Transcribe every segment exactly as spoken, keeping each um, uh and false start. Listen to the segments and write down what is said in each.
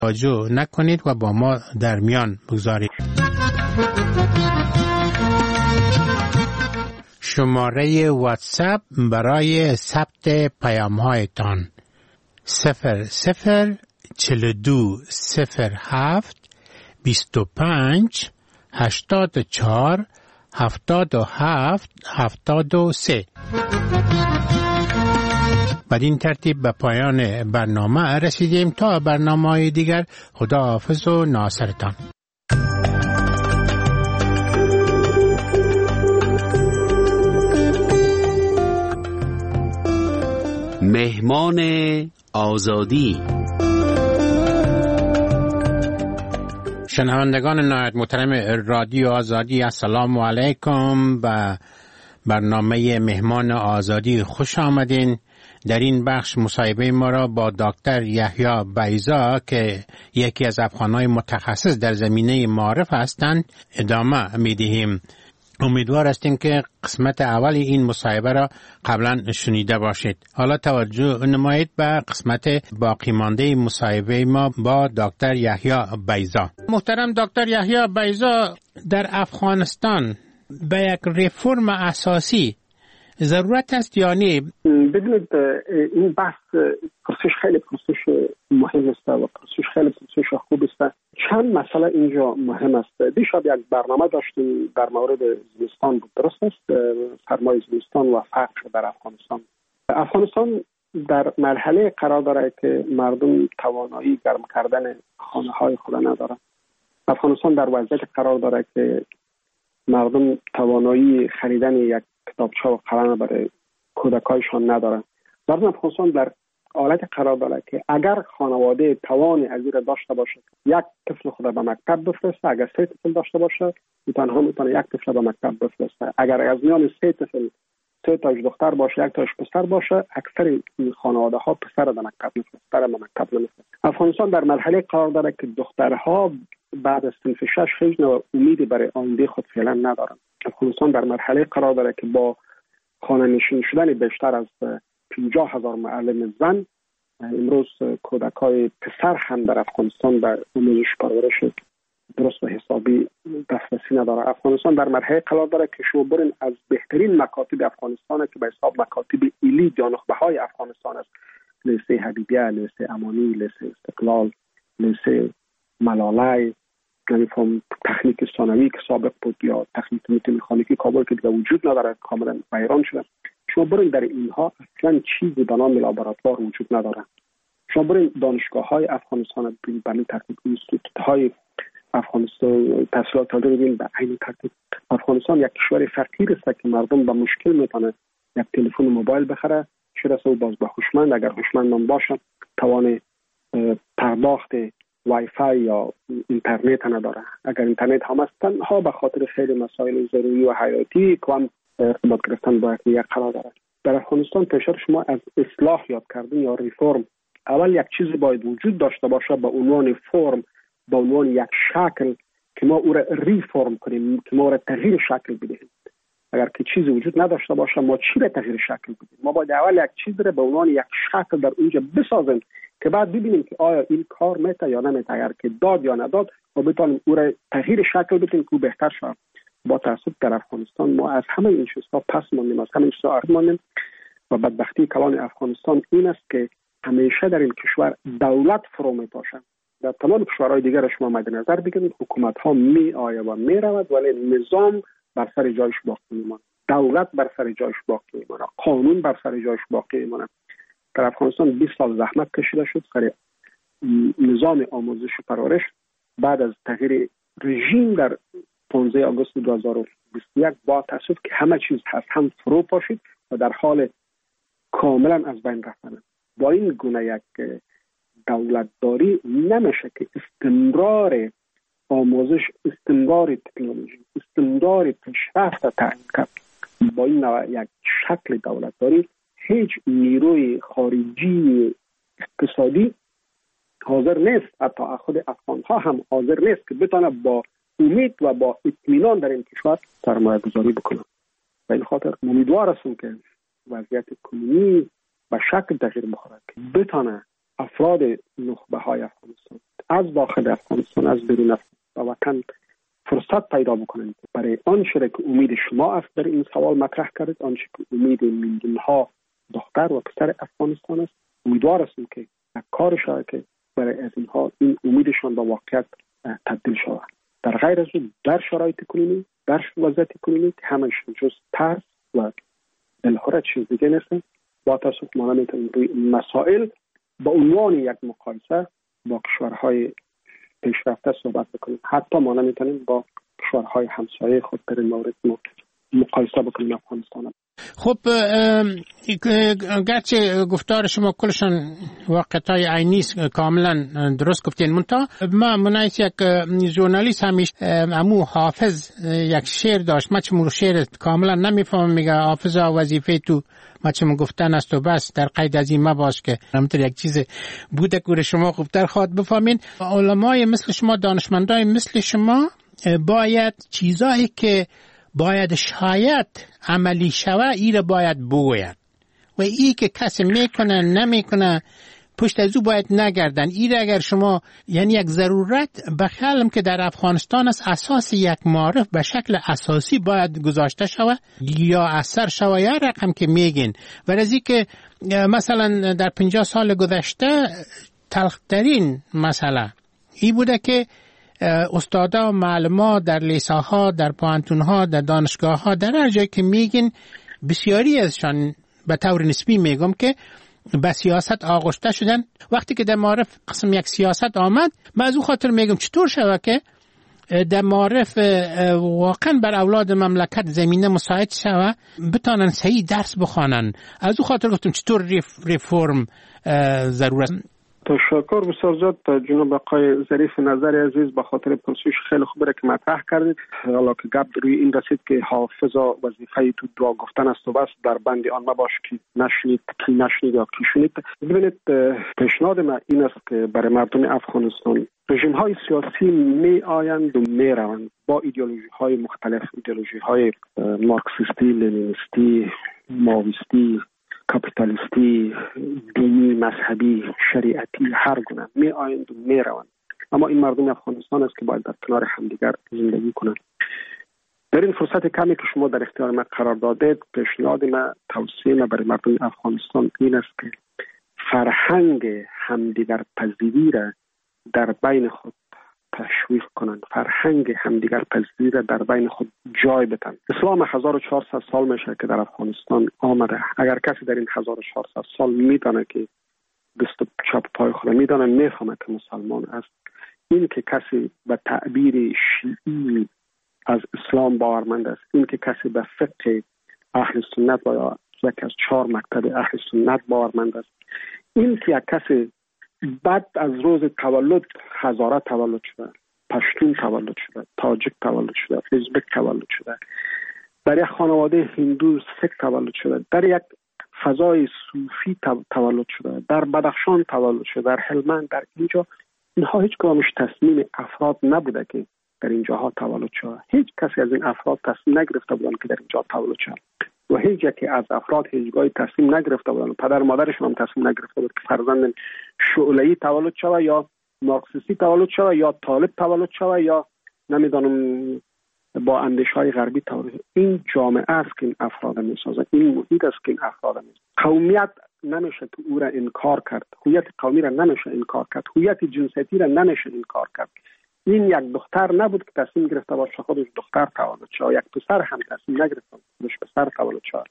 توجه نکنید و با ما در میان بگذارید. شماره واتساپ برای ثبت پیام‌هایتان صفر صفر چهل و دو صفر هفت بیست و پنج هشتاد و چهار هفتاد و هفت هفتاد و سه. بدین ترتیب به پایان برنامه رسیدیم. تا برنامه‌های دیگر، خداحافظ و ناصرتان. مهمان آزادی. شنوندگان نهایت محترم رادیو آزادی، السلام علیکم. و برنامه مهمان آزادی خوش آمدین. در این بخش مصاحبه ما را با دکتر یحیی بیضا که یکی از افغان‌های متخصص در زمینه معارف هستند ادامه می‌دهیم. امیدوار هستیم که قسمت اول این مصاحبه را قبلا شنیده باشید. حالا توجه نمایید به قسمت باقی مانده مصاحبه ما با دکتر یحیی بیضا. محترم دکتر یحیی بیضا، در افغانستان به یک رفرم اساسی ضرورت است یا نه؟ ببینید، این بحث پرسش خیلی پرسش مهم است و پرسش خیلی پرسش خوب است. چند مسئله اینجا مهم است. دیشب یک برنامه داشتیم در مورد زمستان بود، درست است؟ سرمای زمستان و فقر در افغانستان. افغانستان در مرحله قرار داره که مردم توانایی گرم کردن خانه های خود ندارن. افغانستان در وضعیت قرار داره که مردم توانایی خریدن یک کتابچه و قلم برای کودکایشان ندارن. مردم افغانستان در حالت قرار داره که اگر خانواده توانی از این داشته باشه یک طفل خود به مکتب بفرسته، اگر سه طفل داشته باشه تنها میتونه یک طفل به مکتب بفرسته. اگر از میان سه طفل سه تاش دختر باشه یک تاش پسر باشه، اکثر این خانواده ها پسر به مکتب میفرستن، به مکتب نمیفرستن. افغانستان در مرحله قرار داره که دخترها بعد از صنف شش هیچ نوع امیدی برای آینده خود فعلا ندارن. افغانستان در مرحله قرار داره که با خانه نشین شدن بیشتر از پنجاه هزار معلم زن، امروز کودکای پسر هم در افغانستان به آموزش پرورش درست و حسابی دسترسی نداره. افغانستان در مرحله قرار داره که شما برین از بهترین مکاتب افغانستان که به حساب مکاتب ایلی یا نخبه های افغانستان است، لیسه حبیبیه، لیسه امانی، لیسه استقلال، لیسه ملاله، نمیفهم تکنیک ثانوی که سابق بود یا تکنیک مکانیکی کابل که دیگه وجود نداره، کاملا ویران شده. شما برین در اینها اصلا چیزی به نام لابراتوار وجود نداره. شما برین دانشگاه های افغانستان ببینید، به این ترتیب اینستیتوت های افغانستان تحصیلات داده ببینید، به این ترتیب افغانستان یک کشور فقیر است که مردم با مشکل میتونه یک تلفن موبایل بخره، چرا سو باز با هوشمند اگر هوشمند من باشه توان پرداخت وای فای یا اینترنت نداره. اگر اینترنت هم است تنها به خاطر خیلی مسائل ضروری و حیاتی که هم ارتباط گرفتن با یک قرار داره. در افغانستان پیشتر شما از اصلاح یاد کردن یا ریفرم، اول یک چیزی باید وجود داشته باشه به عنوان فرم، به عنوان یک شکل که ما او را ریفرم کنیم، که ما او را تغییر شکل بدهیم. اگر که چیزی وجود نداشته باشه ما چی را تغییر شکل بدیم؟ ما باید اول یک چیز را به عنوان یک شکل در اونجا بسازیم که بعد ببینیم که آیا این کار میته یا نمیته. اگر که داد یا نداد ما بتونیم او را تغییر شکل بدیم که بهتر شود. با تاسف در افغانستان ما از همه این چیزها پس ماندیم، از همه این چیزها عقب ماندیم و بدبختی کلان افغانستان این است که همیشه در این کشور دولت فرو میپاشه. در تمام کشورهای دیگر شما مد نظر بگیرید حکومت ها می آید و می رود ولی نظام بر سر جایش باقی میماند، دولت بر سر جایش باقی میماند، قانون بر سر جایش باقی میماند. در افغانستان بیست سال زحمت کشیده شد سر نظام آموزش و پرورش. بعد از تغییر رژیم در پانزده آگوست دو هزار و بیست و یک با تاسف که همه چیز هست هم فرو پاشید و در حال کاملا از بین رفتن. با این گونه یک دولتداری نمیشه که استمرار آموزش، استمرار تکنولوژی، استمرار پیشرفت تعیین کرد. با این نوع یک شکل دولتداری هیچ نیروی خارجی اقتصادی حاضر نیست، حتی خود افغان ها هم حاضر نیست که بتونه با امید و با اطمینان در این کشور سرمایه گذاری بکنه. به این خاطر امیدوار هستم که وضعیت کنونی به شکل تغییر بخوره که بتونه افراد نخبه های افغانستان از داخل افغانستان از بیرون افغانستان وطن فرصت پیدا بکنند برای آنچه که امید شما است در این سوال مطرح کردید، آنچه که امید میلیون ها دختر و پسر افغانستان است. امیدوار هستیم که کار شود که برای از اینها این امیدشان به واقعیت تبدیل شود. در غیر از اون در شرایط کنونی، در وضعیت کنونی که همش جز ترس و دلهره چیز دیگه نیست. با تاسف ما نمیتونیم روی مسائل با عنوان یک مقایسه با کشورهای پیشرفته صحبت بکنیم. حتی ما نمیتونیم با کشورهای همسایه خود در این مورد مقایسه بکنیم افغانستان. خب گرچه گفتار شما کلشان واقعیت‌های عینی است، کاملا درست گفتین، منتها ما منایت یک ژورنالیست همیشه امو حافظ یک شعر داشت، من چمو شعر کاملا نمیفهمم، میگه حافظا وظیفه تو ما چمو گفتن است و بس، در قید از این مباش که همینطور یک چیز بوده که شما خوبتر خواهد بفهمین. علمای مثل شما، دانشمندای مثل شما باید چیزایی که باید شاید عملی شوه ای را باید بگوید و ای که کسی میکنه نمیکنه پشت از او باید نگردن. ای را اگر شما یعنی یک ضرورت بخیالم که در افغانستان است، اساس یک معرف به شکل اساسی باید گذاشته شوه یا اثر شوه یا رقم که میگین. و از این که مثلا در پنجاه سال گذشته تلخترین مسئله ای بوده که استادا و معلما در لیساها، در پوهنتونها، در دانشگاهها، در هر جایی که میگین بسیاری ازشان به طور نسبی میگم که به سیاست آغشته شدن. وقتی که در معرف قسم یک سیاست آمد، من از او خاطر میگم چطور شود که در معرف واقعا بر اولاد مملکت زمینه مساعد شود بتانن صحیح درس بخوانن. از او خاطر گفتم چطور ریفرم ضرورت. تشکر بسیار زیاد جناب آقای ظریف نظری عزیز به خاطر پرسش خیلی خوبی که مطرح کردید. حالا که گپ روی این رسید که حافظا وظیفه تو دعا گفتن است و بس، در بند آن مباش که نشنید کی نشنید یا کی شنید. ببینید پیشنهاد من این است که برای مردم افغانستان رژیم های سیاسی می آیند و می روند با ایدئولوژی های مختلف، ایدئولوژی های مارکسیستی، لنینیستی، ماویستی، کاپیتالیستی، دینی، مذهبی، شریعتی، هر گونه می آیند و می روند. اما این مردم افغانستان است که باید در کنار همدیگر زندگی کنند. در این فرصت کمی که شما در اختیار من قرار دادید، پیشنهاد من، توصیه من برای مردم افغانستان این است که فرهنگ همدیگر پذیری را در بین خود تشویق کنند، فرهنگ همدیگر پذیری را در بین خود جای بدن. اسلام هزار و چهارصد سال میشه که در افغانستان آمده. اگر کسی در این هزار و چهارصد سال میدانه که دست چپ پای خود میدانه، میفهمه که مسلمان است. این که کسی به تعبیر شیعی از اسلام باورمند است، این که کسی به فقه اهل سنت و یا یکی از چهار مکتب اهل سنت باورمند است، این که یک کسی بعد از روز تولد هزاره تولد شده، پشتون تولد شده، تاجیک تولد شده، ازبک تولد شده، در یک خانواده هندو سیک تولد شده، در یک فضای صوفی تولد شده، در بدخشان تولد شده، در هلمند، در اینجا، اینها هیچ کدامش تصمیم افراد نبوده که در اینجاها تولد شده. هیچ کسی از این افراد تصمیم نگرفته بودن که در اینجا تولد شده و هیچ یکی از افراد هیچگاهی تصمیم نگرفته بودن، پدر مادرشون هم تصمیم نگرفته بود که فرزند شعله‌ای تولد شود یا مارکسیستی تولد شود یا طالب تولد شود یا نمیدانم با اندیشه‌های غربی تولد. این جامعه است که این افراد میسازه، این محیط است که این افراد میسازه. قومیت نمیشه که او را انکار کرد، هویت قومی را نمیشه انکار کرد، هویت جنسیتی را نمیشه انکار کرد. این یک دختر نبود که تصمیم گرفته باشه خودش دختر تولد شد، یک پسر هم تصمیم نگرفته خودش پسر تولد شد.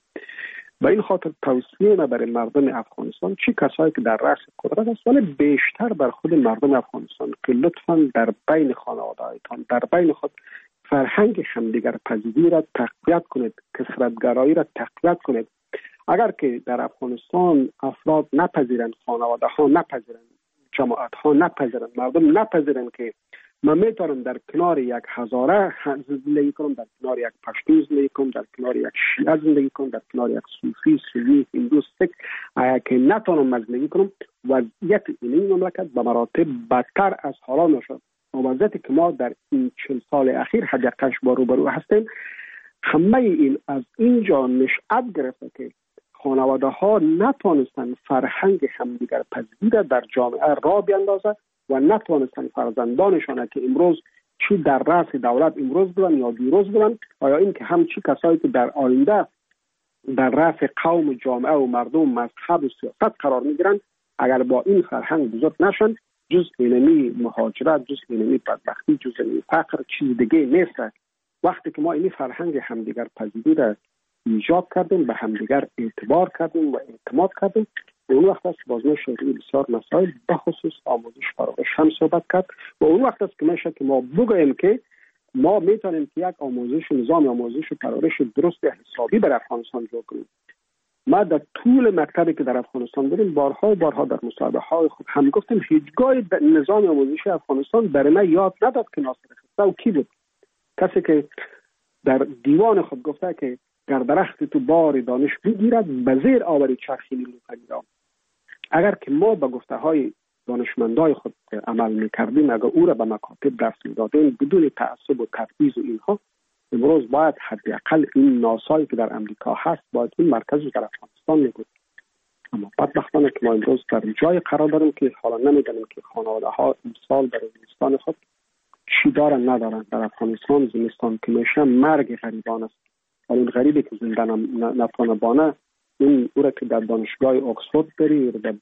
و این خاطر توصیه ما برای مردم افغانستان، چی کسایی که در رأس قدرت است ولی بیشتر بر خود مردم افغانستان، که لطفاً در بین خانواده‌هایتان، در بین خود فرهنگ همدیگر پذیری را تقویت کنید، کثرت‌گرایی را تقویت کنید. اگر که در افغانستان افراد نپذیرند، خانواده ها نپذیرند، جماعت ها نپذیرند، مردم نپذیرند که من میتونم در کنار یک هزاره زندگی کنم، در کنار یک پشتو زندگی کنم، در کنار یک شیعه زندگی کنم، در کنار یک صوفی، سنی، هندو، سیک، اگر که نتونم زندگی کنم، وضعیت این مملکت به مراتب بدتر از حالا نشد. وضعیتی که ما در این چند سال اخیر حداقلش با روبرو هستیم، همه این از اینجا نشأت گرفته که خانواده ها نتوانستن فرهنگ همدیگر پذیری در جامعه را بیندازه و نتوانستن فرزندانشان که امروز چی در رأس دولت امروز بودن یا دیروز بودن، آیا این که همچی کسایی که در آینده در رأس قوم جامعه و مردم مذهب و سیاست قرار میگیرن، اگر با این فرهنگ بزرگ نشن، جز اینمی مهاجرت، جز اینمی بدبختی، جز اینمی فقر چیز دیگه نیست. وقتی که ما این فرهنگ همدیگر پذیری را ایجاد کردیم، به همدیگر اعتبار کردیم و اعتماد کردیم، اون وقت است باز میشه بسیار مسائل به خصوص آموزش فراغش هم صحبت کرد و اون وقت است که میشه که ما بگوییم که ما میتونیم که یک آموزش نظام آموزش و پرورش درست حسابی بر افغانستان جور کنیم. ما در طول مکتبی که در افغانستان بودیم بارها و بارها در مصاحبه های خود هم گفتیم هیچگاه نظام آموزشی افغانستان برای ما یاد نداد که ناصر خسرو و کی بود. کسی که در دیوان خود گفته که گر درخت تو بار دانش بگیرد به زیر آوری چرخی نیلوفری را. اگر که ما به گفته های دانشمندای خود عمل میکردیم، اگر او را به مکاتب درس میدادیم بدون تعصب و تبعیض و اینها، امروز باید حداقل این ناسایی که در امریکا هست باید این مرکزی در افغانستان میبود. اما بدبختانه که ما امروز در جای قرار داریم که حالا نمیدونیم که خانواده ها امسال در زمستان خود چی دارن ندارن. در افغانستان زمستان که میشه مرگ غریبان است. اون غریبی که زنده نتونه بانه، این او را که در دانشگاه اکسفورد بری، در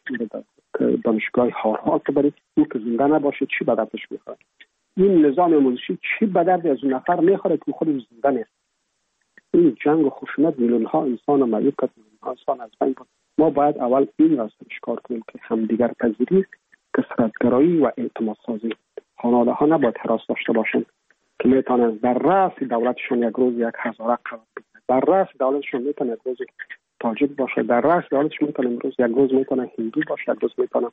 دانشگاه هاروارد بری، او که زنده نباشه چی به دردش میخوره؟ این نظام آموزشی چی به درد از اون نفر میخوره که خودش زنده نیست؟ این جنگ و خشونت میلیون ها انسان رو معیوب کرد، میلیون ها انسان از بین برد. ما باید اول این را کار کنیم که همدیگر پذیری، کثرت‌گرایی و اعتماد سازی. خانواده ها نباید حراس داشته باشند که میتونن در رأس دولتشون یک روز یک هزاره قرار بگیرن. در رأس دولتشون میتونه یک روز تاجیک باشه، در رأس دولتشون میتونه امروز یک روز میتونه هندو باشه، یک روز میتونه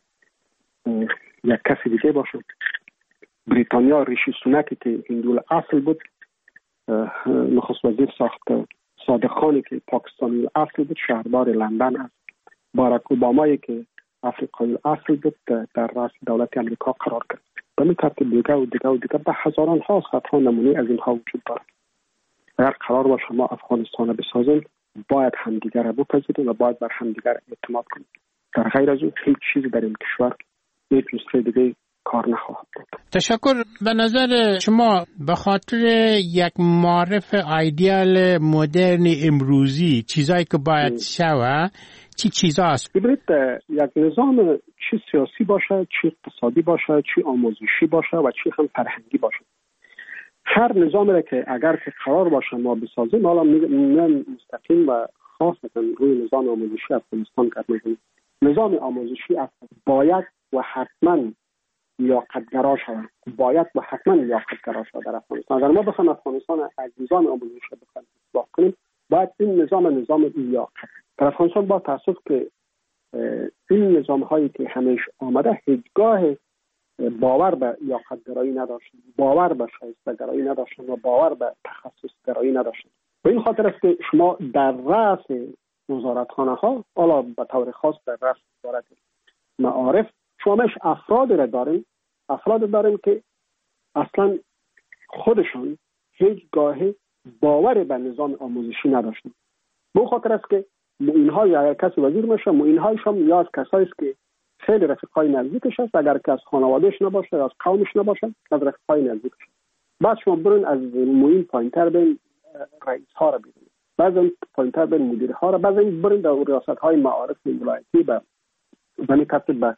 یک کسی دیگه باشه. بریتانیا ریشی سوناکی که هندو اصل بود نخست وزیر ساخت. صادق خانی که پاکستانی اصل بود شهردار لندن است. باراک اوبامایی که افریقایی اصل بود در رأس دولت امریکا قرار گرفت. به این ترتیب دیگه و دیگه و دیگه به هزاران ها صدها نمونه از اینها وجود دارد. اگر قرار باشه ما افغانستان رو بسازیم، باید همدیگر رو بپذیریم و باید بر همدیگر اعتماد کنیم. در غیر از اون هیچ چیزی در این کشور یک نسخه دیگه کار نخواهد بود. تشکر. به نظر شما به خاطر یک معرف ایدئال مدرن امروزی چیزایی که باید شوه چی چیزا است؟ ببینید یک نظام چی سیاسی باشه، چی اقتصادی باشه، چی آموزشی باشه و چی هم فرهنگی باشه، هر نظامی را که اگر که قرار باشه ما بسازیم، حالا میگم مستقیم و خاصتا روی نظام آموزشی افغانستان کار میکنیم. نظام آموزشی باید و حتما لیاقت‌گرا شود، باید و حتما لیاقت‌گرا شود در افغانستان. اگر ما بخوایم افغانستان از نظام آموزشی بخوایم اصلاح کنیم، باید این نظام نظام لیاقت در افغانستان با تاسف که این نظام هایی که همیشه آمده هیچگاه باور به لیاقت‌گرایی نداشتن، باور به شایسته‌گرایی نداشتن و باور به تخصص‌گرایی نداشتن. و این خاطر است که شما در رأس وزارتخانه ها، حالا به طور خاص در رأس وزارت معارف، شما مش افراد را داریم، افراد داریم که اصلا خودشون هیچگاه باور به نظام آموزشی نداشتن. به خاطر است که اینها یا کسی وزیر میشه، اینهایش هم یا از کسایی است که خیلی رفیقای نزدیکش است، اگر که از خانوادهش نباشه یا از قومش نباشه، از رفیقای نزدیکش. بعد شما برین از معین پایینتر بین رئیس ها را ببینید، بعضی پایینتر بین مدیرها را، بعضی برین در ریاست های معارف ولایتی به زمین ترتیب به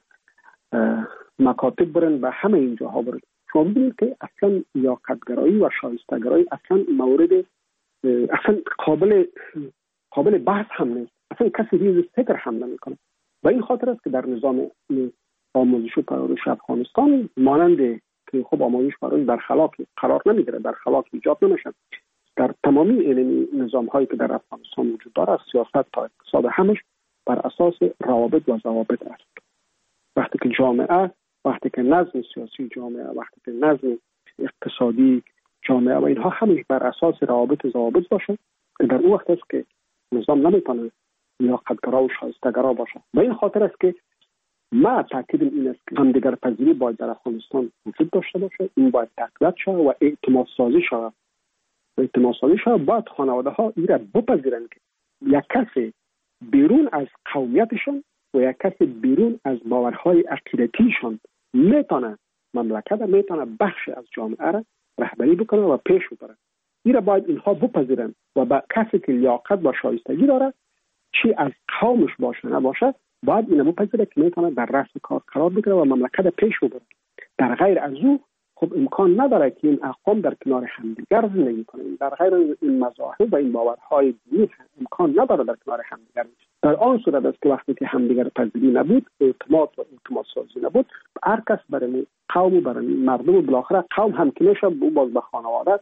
مکاتب برین، به همه اینجاها برین. شما ببینید که اصلا لیاقت‌گرایی و شایسته‌گرایی اصلا مورد اصلا قابل قابل بحث هم نیست. اصلا کسی ریز فکر هم نمیکنه. و این خاطر است که در نظام آموزش و پرورش افغانستان مانند که خب آموزش پرورش در خلاق قرار نمیگیره، در خلاق ایجاد نمیشه. در تمامی این نظام هایی که در افغانستان وجود داره، سیاست تا اقتصاد، همش بر اساس روابط و ضوابط است. وقتی که جامعه، وقتی که نظم سیاسی جامعه، وقتی که نظم اقتصادی جامعه و اینها همش بر اساس روابط و ضوابط باشه، در اون وقت است که نظام نمیتونه لیاقت‌گرا و شایسته‌گرا باشه. و این خاطر است که ما تاکیدم این است که همدیگر پذیری باید در افغانستان وجود داشته باشه، این باید تقویت شود و اعتماد سازی شود. اعتماد سازی شود باید خانواده ها این را بپذیرند که یک کسی بیرون از قومیتشان و یک کسی بیرون از باورهای عقیدتیشان میتونه مملکت را، میتونه بخش از جامعه را رهبری بکنه و پیش ببره. این را باید اینها بپذیرن و با کسی که لیاقت و شایستگی داره، چی از قومش باشه نباشه، باید اینو بپذیره که میتونه در رأس کار قرار بگیره و مملکت پیش ببره. در غیر از او خب امکان نداره که این اقوام در کنار همدیگر زندگی کنند. در غیر این مذاهب و این باورهای دینی امکان نداره در کنار همدیگر. در آن صورت است که وقتی که همدیگر پذیری نبود، اعتماد و اعتماد سازی نبود، هر کس برای قوم و برای مردم و بالاخره قوم هم که میشه باز به خانواده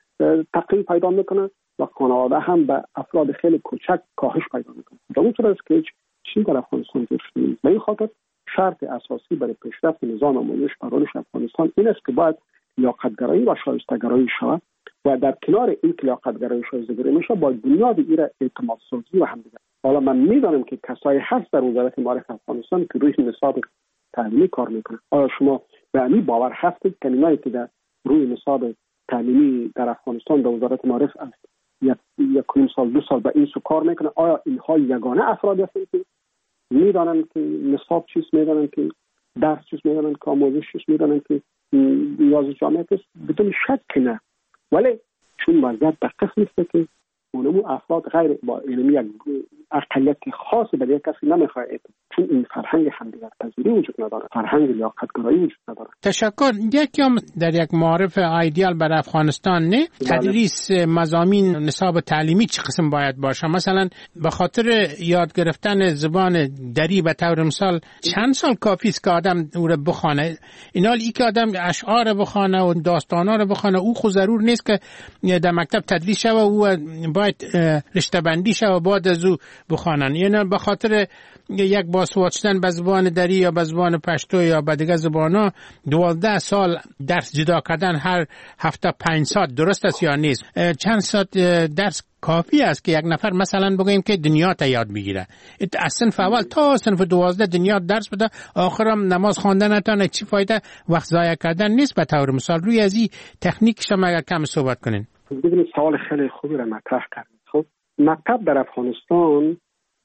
تقریب پیدا میکنه و خانواده هم به افراد خیلی کوچک کاهش پیدا میکنه. در اون صورت است که چی در افغانستان جوش نیست. به این خاطر شرط اساسی برای پیشرفت نظام آموزش پرورش افغانستان این است که باید لیاقت‌گرایی و شایسته‌گرایی شود و در کنار این که لیاقت‌گرایی و شایسته‌گرایی میشه با بنیاد این اعتماد سازی و همدیگر. حالا من میدانم که کسایی هست در وزارت معارف افغانستان که روی نصاب تعلیمی کار میکنه. آیا شما به این باور هستید که اینایی که در روی نصاب تعلیمی در افغانستان در وزارت معارف است یک یک سال دو سال به این سو کار میکنه، آیا اینها یگانه افرادی هستند که میدانن که نصاب چیست، میدانن که درس چیست، میدانن که آموزش چیست، میدانن که نیاز جامعه است؟ بدون شک نه. ولی چون وضعیت به قسم است که اونمو افراد غیر با علمی یک اقلیت خاصی برای کسی نمیخواد، چون این فرهنگ همدیگر پذیری وجود نداره، فرهنگ لیاقت‌گرایی وجود نداره. تشکر. یکی هم در یک معارف ایدئال برای افغانستان نه تدریس مضامین نصاب تعلیمی چه قسم باید باشه؟ مثلا به خاطر یاد گرفتن زبان دری به طور مثال چند سال کافی است که آدم او رو بخونه؟ اینا ای که آدم اشعار بخونه و داستانا رو بخونه او خود ضرور نیست که در مکتب تدریس شوه، او باید رشته بندی شوه بعد از او بخوانن. یعنی به خاطر یک باسوادشتن به زبان دری یا به زبان پشتو یا به دیگه زبانا دوازده سال درس جدا کردن هر هفته پنج ساعت درست است یا نیست؟ چند ساعت درس کافی است که یک نفر مثلا بگوییم که دنیا تا یاد بگیره؟ از صنف اول تا صنف دوازده دنیا درس بده، آخرم نماز خواندن نتونه چی فایده؟ وقت ضایع کردن نیست. به طور مثال روی از این تکنیک شما اگر کم صحبت کنین. ببینید سوال خیلی خوبی را مطرح کردید. خب مکتب در افغانستان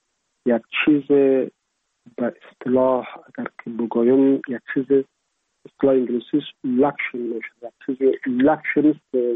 یک چیز به اصطلاح اگر که بگویم یک چیز اصطلاح انگلیسیش لکشری میشه، یک چیز لکشری است،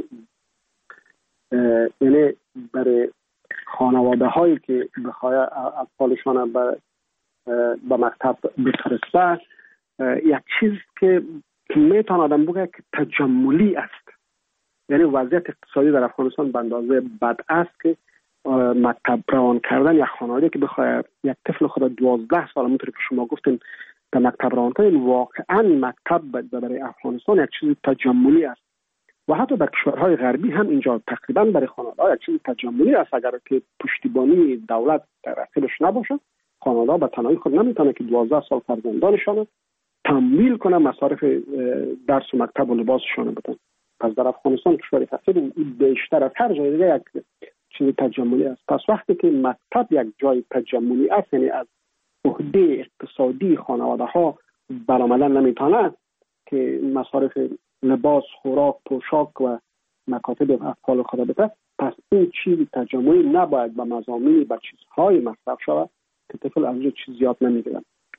یعنی برای خانواده هایی که بخواه اطفالشان به به مکتب بفرسته یک چیز که میتونه آدم بگه که تجملی است. یعنی وضعیت اقتصادی در افغانستان به اندازه بد است که مکتب روان کردن یک خانواده که بخواد یک طفل خود دوازده سال همونطور که شما گفتین در مکتب روان کنین، واقعا مکتب برای افغانستان یک چیز تجملی است و حتی در کشورهای غربی هم اینجا تقریبا برای خانواده یک چیز تجملی است. اگر که پشتیبانی دولت در اصلش نباشه، خانواده به تنهایی خود نمیتونه که دوازده سال فرزندانشان تمویل کنه مصارف درس و مکتب و لباسشان بدن. پس در افغانستان کشور فقیر بیشتر از هر جای دیگه یک چیز تجملی است. پس وقتی که مکتب یک جای تجملی است، یعنی از عهده اقتصادی خانواده ها برآمدن نمیتونه که مصارف لباس، خوراک، پوشاک و مکاتب اطفال خود بده، پس این چیز تجملی نباید به مضامین به چیزهای مصرف شود که طفل از چیز زیاد نمیگیرن.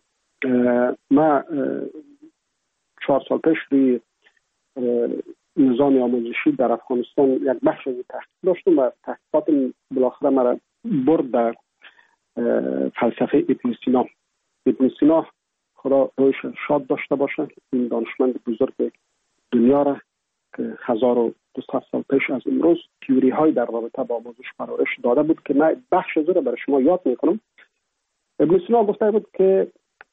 ما چهار سال پیش روی نظام آموزشی در افغانستان یک بخش از تحقیق داشتم و تحقیقات بالاخره مرا برد در فلسفه ابن سینا. ابن سینا خدا رویش شاد داشته باشه، این دانشمند بزرگ دنیا را که هزار و دویست سال پیش از امروز تئوری های در رابطه با آموزش پرورش داده بود که من بخش از رو برای شما یاد میکنم. ابن سینا گفته بود که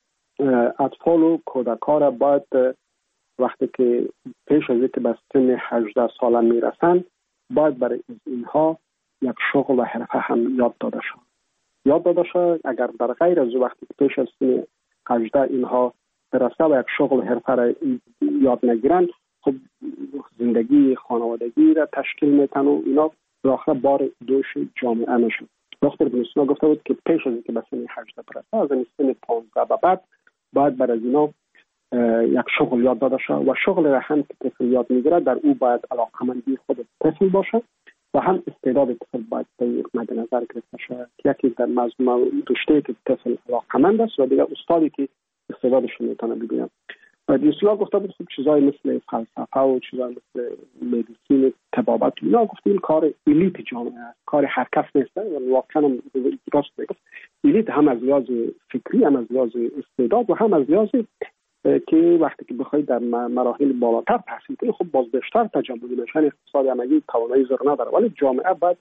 اطفال و کودکان را باید وقتی که پیش از اینکه به سن هجده ساله میرسن باید برای اینها یک شغل و حرفه هم یاد داده شد. یاد داده شد اگر در غیر از وقتی که پیش از سن هجده اینها برسه و یک شغل و حرفه را یاد نگیرن، خب زندگی خانوادگی را تشکیل میتن و اینا بالاخره بار دوش جامعه میشن. دکتر ابن سینا گفته بود که پیش از اینکه به سن هجده برسه، از این سن پانزده به بعد باید برای اینا یک شغل یاد داده شد و شغل را هم که طفل یاد میگیره در او باید علاقمندی خود طفل باشه و هم استعداد طفل باید به مد نظر گرفته شود. یکی در مضمون رشته که طفل علاقه‌مند است و دیگه استادی که استعدادش میتونه ببینه. و دیسلا گفته بود خب چیزای مثل فلسفه و چیزای مثل مدیسین، طبابت، اینا گفته این کار الیت جامعه است، کار هر کس نیست. و واقعا راست میگه. الیت هم از لحاظ فکری، هم از لحاظ استعداد و هم از لحاظ که وقتی که بخواید در مراحل بالاتر تحصیل کنید خب باز بیشتر تجمعی نشن اقتصاد عملی توانایی زر نداره. ولی جامعه باید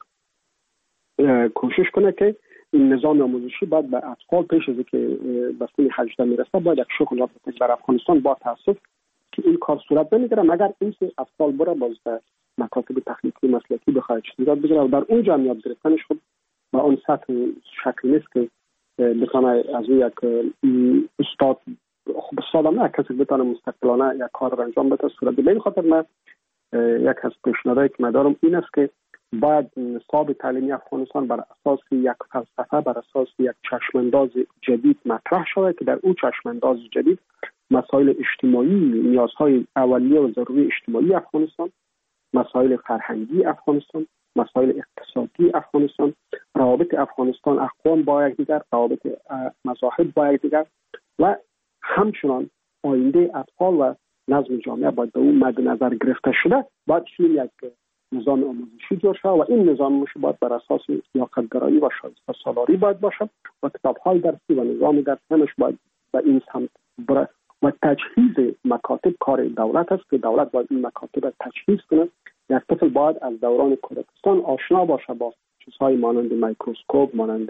کوشش کنه که این نظام آموزشی باید به اطفال پیش از که به سن هجده میرسه باید یک شغل یاد بده. در افغانستان با تاسف که این کار صورت نمیگیره مگر اینکه اطفال بره باز به مکاتب تخنیکی مسلکی بخواد چیز یاد بگیره و در اونجا هم یاد گرفتنش خب با اون سطح شکل نیست که بتونه از یک استاد خب سالانه کسی بتونه مستقلانه یک کار را انجام بده صورت به این خاطر من یک از پیشنهادایی که من دارم این است که باید نصاب تعلیمی افغانستان بر اساس یک فلسفه، بر اساس یک چشمانداز جدید مطرح شود که در اون چشمانداز جدید مسائل اجتماعی، نیازهای اولیه و ضروری اجتماعی افغانستان، مسائل فرهنگی افغانستان، مسائل اقتصادی افغانستان، روابط افغانستان اقوام با یکدیگر، روابط مذاهب با یکدیگر و همچنان آینده اطفال و نظم جامعه باید به اون مد نظر گرفته شده. باید چنین یک نظام آموزشی جور شود و این نظام آموزشی باید بر اساس لیاقت‌گرایی و شایسته سالاری باید باشد و کتاب‌های درسی و نظام درسی همش باید به این سمت بره و تجهیز مکاتب کار دولت است که دولت باید این مکاتب را تجهیز کنه. یک طفل باید از دوران کودکستان آشنا باشه با چیزهای مانند میکروسکوپ، مانند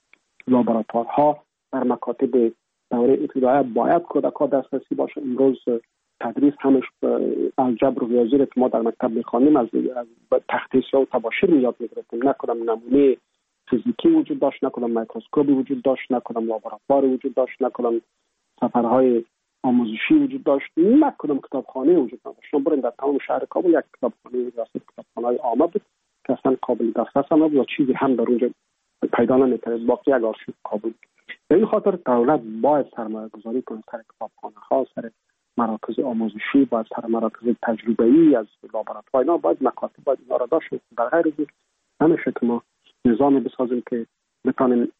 لابراتوارها. در مکاتب دوره ابتدایی باید کودک‌ها دسترسی باشه. امروز تدریس همش الجبر و ریاضی را که ما در مکتب می‌خوانیم از تخته‌سیا و تباشیر یاد می‌گرفتیم. نه کدام نمونه فیزیکی وجود داشت، نه کدام میکروسکوپی وجود داشت، نه کدام لابراتوار وجود داشت، نه کدام سفرهای آموزشی وجود داشت، نه کدام کتابخانه وجود نداشت. شما برین در تمام شهر کابل یک کتابخانه ریاست کتابخانه‌های عامه بود که اصلا قابل دسترس هم نبود و چیزی هم در اونجا پیدا نمی‌کرد. باقی یک آرشیو کابل. به این خاطر دولت باید سرمایه‌گذاری کنه سر کتابخانه‌ها، سر مراکز آموزشی، باید سر مراکز تجربه‌ای از لابراتوار اینا باید مکاتب باید اینا را داشت. در غیر از این نمیشه که ما نظامی بسازیم که بتونیم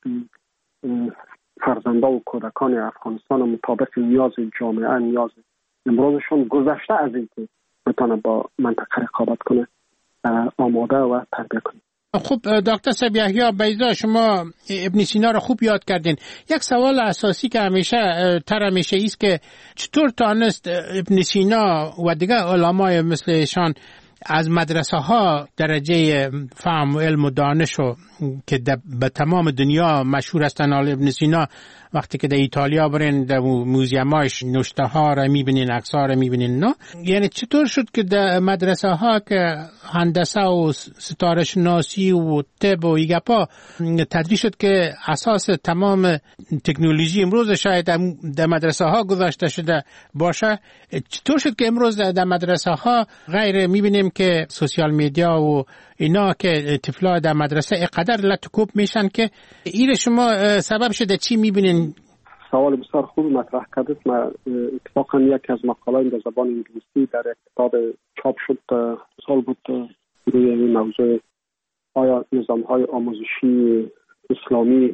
فرزندان و کودکان افغانستان مطابق نیاز جامعه، نیاز امروزشون گذشته از این که بتونه با منطقه رقابت کنه آماده و تربیه کنه. خب دکتر سبیحیا بیضا، شما ابن سینا رو خوب یاد کردین. یک سوال اساسی که همیشه تر همیشه ایست که چطور تانست ابن سینا و دیگه علمای مثل ایشان از مدرسه ها درجه فهم و علم و دانش و که به تمام دنیا مشهور هستن. ابن سینا وقتی که در ایتالیا برین در موزیماش نوشته ها را میبینین، عکس ها را میبینین. نه یعنی چطور شد که در مدرسه ها که هندسه و ستاره شناسی و طب و ایگپا تدریس شد که اساس تمام تکنولوژی امروز شاید در مدرسه ها گذاشته شده باشه، چطور شد که امروز در مدرسه ها غیر میبینیم که سوشیال میدیا و اینا که طفلا در مدرسه اقدر لطکوب میشن که این شما سبب شده چی میبینین؟ سوال بسیار خوب مطرح کردید. من اتفاقا یکی از مقاله‌ام در زبان انگلیسی در یک کتاب چاپ شد سال بود روی این موضوع آیا نظام‌های آموزشی اسلامی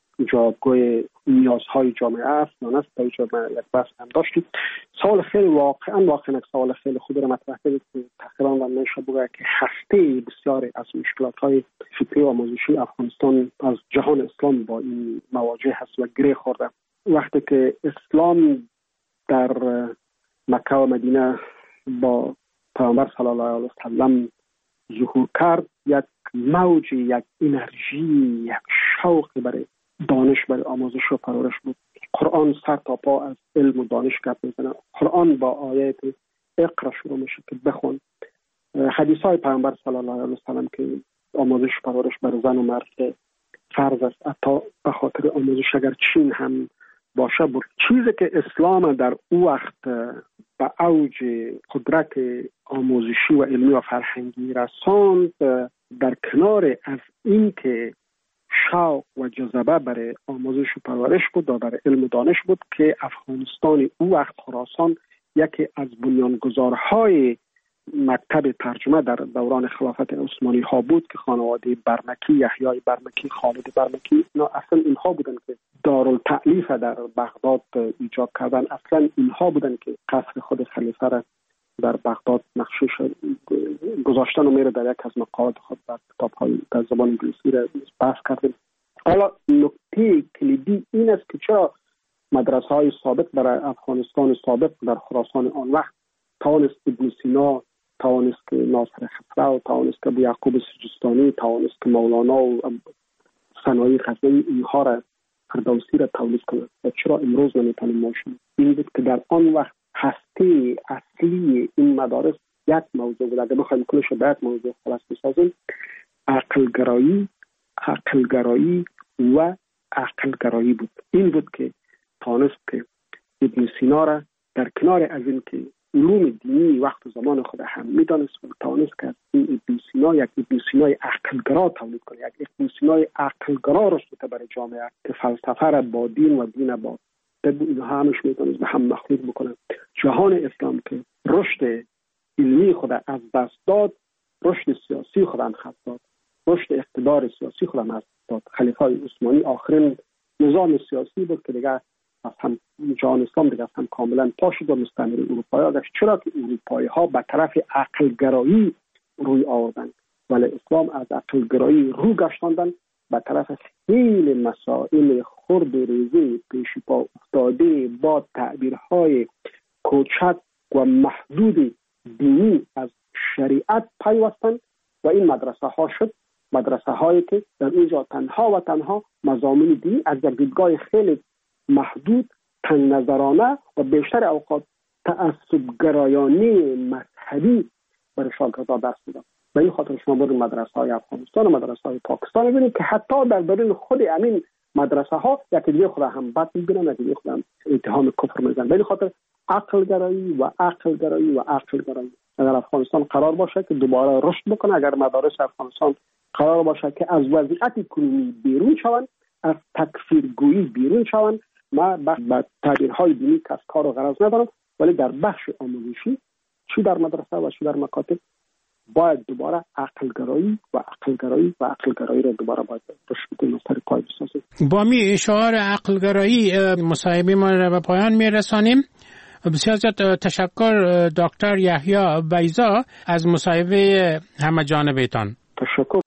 جوابگوی نیازهای جامعه است یا نه. در اینجا من یک بحث هم داشتیم. سوال خیلی واقعا واقعا یک سوال خیلی خوبی رو مطرح کردید که تقریبا میشه بگه که هسته بسیاری از مشکلات‌های فکری و آموزشی افغانستان از جهان اسلام با این مواجه هست و گره خورده. وقتی که اسلام در مکه و مدینه با پیامبر صلی الله علیه و سلم ظهور کرد، یک موج، یک انرژی، یک شوق برای دانش، برای آموزش و پرورش بود. قرآن سر تا پا از علم و دانش گپ میزنه. قرآن با آیات اقرا شروع میشه که بخون. حدیث های پیامبر صلی الله علیه و سلم که آموزش و پرورش بر زن و مرد فرض است، حتی به خاطر آموزش اگر چین هم باشه بود. چیزی که اسلام در او وقت به اوج قدرت آموزشی و علمی و فرهنگی رساند، در کنار از این که شوق و جذبه برای آموزش و پرورش بود و برای علم و دانش بود که افغانستان او وقت خراسان یکی از بنیانگذارهای مکتب ترجمه در دوران خلافت عثمانی ها بود که خانواده برمکی، یحیای برمکی، خالد برمکی، اینا اصلا اینها بودن که دارالتألیف در بغداد ایجاد کردن. اصلا اینها بودن که قصر خود خلیفه را در بغداد نقشش گذاشتن و میره در یک از مقالات خود در کتاب‌های در زبان انگلیسی را بحث کردن. حالا نکته کلیدی این است که چرا مدرسه‌های سابق در افغانستان سابق در خراسان آن وقت توانست ابن سینا، توانست که ناصر خسرو، توانست که ابو یعقوب سجستانی، توانست که مولانا و ثنایی غزنوی اینها را فردوسی را تولید کنند و چرا امروز نمیتونیم ماشین؟ این بود که در آن وقت هسته اصلی این مدارس یک موضوع بود. اگر بخوایم کلش رو به یک موضوع خلاص بسازیم، عقلگرایی، عقلگرایی و عقلگرایی بود. این بود که توانست که ابن سینا را در کنار از این که علوم دینی وقت و زمان خود هم میدانست و توانست که این ابن سینا یک ابن سینای عقلگرا تولید کنه، یک ابن سینای عقلگرا رسوته برای جامعه که فلسفه را با دین و دین با طب اینها همش میتونست به هم مخلوط بکنه. جهان اسلام که رشد علمی خود از دست داد، رشد سیاسی خود هم خط داد، رشد اقتدار سیاسی خود هم از داد. خلیفه عثمانی آخرین نظام سیاسی بود که دیگه از هم جهان اسلام دیگه از هم کاملا پا شد و مستعمره اروپایی ها گشت. چرا که اروپایی ها به طرف عقلگرایی روی آوردند ولی اسلام از عقلگرایی رو گشتاندن به طرف خیلی مسائل خرد و ریزه پیش پا افتاده با تعبیرهای کوچک و محدود دینی از شریعت پیوستن و این مدرسه ها شد مدرسه هایی که در اینجا تنها و تنها مضامین دینی از دیدگاه خیلی محدود، تنگ نظرانه و بیشتر اوقات تعصب‌گرایانه مذهبی برای شاگردان درس میدن. به این خاطر شما برید مدرسه های افغانستان و مدرسه های پاکستان ببینید که حتی در درون خود همین مدرسه ها یکی دیگه خود هم بد میبینن، یکی دیگه خود هم اتهام کفر میزنن. به این خاطر عقلگرایی و عقلگرایی و عقلگرایی. اگر افغانستان قرار باشه که دوباره رشد بکنه، اگر مدارس افغانستان قرار باشه که از وضعیت کنونی بیرون شوند، از تکفیرگویی بیرون شوند، ما با تعبیرهای دینی که از کار و غرض ندارم، ولی در بخش آموزشی چی در مدرسه و چی در مکاتب باید دوباره عقلگرایی و عقلگرایی و عقلگرایی را دوباره باید رشد بدیم و سر پای بسازیم. با می شعار عقلگرایی مصاحبه ما را به پایان میرسانیم. بسیار زیاد تشکر دکتر یحیی بیضا از مصاحبه همه جانبه‌تان. تشکر.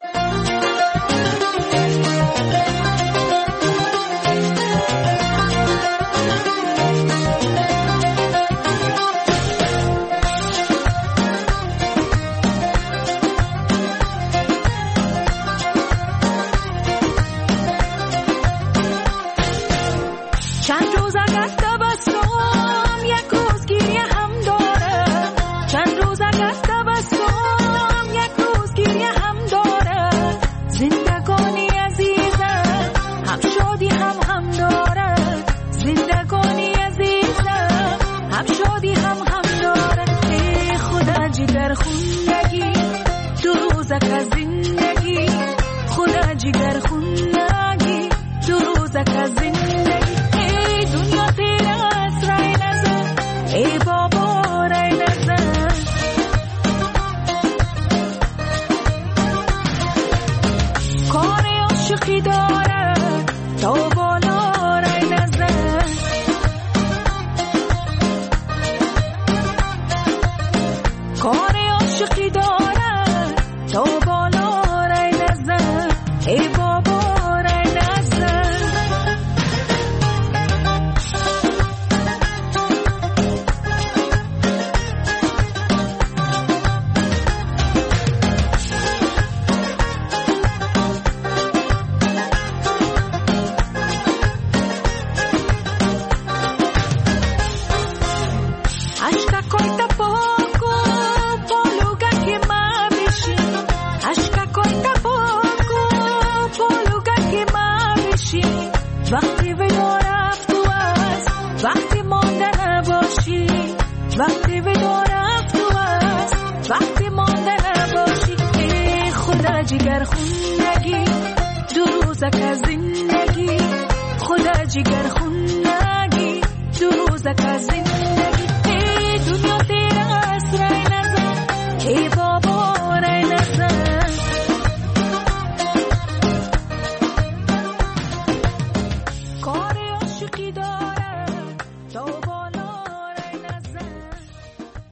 وقتی به رفت تو است، وقتی مانده نباشی، ای خدا جگر خونگی دو روزک از زندگی، خدا جگر خونگی دو روزک از زندگی.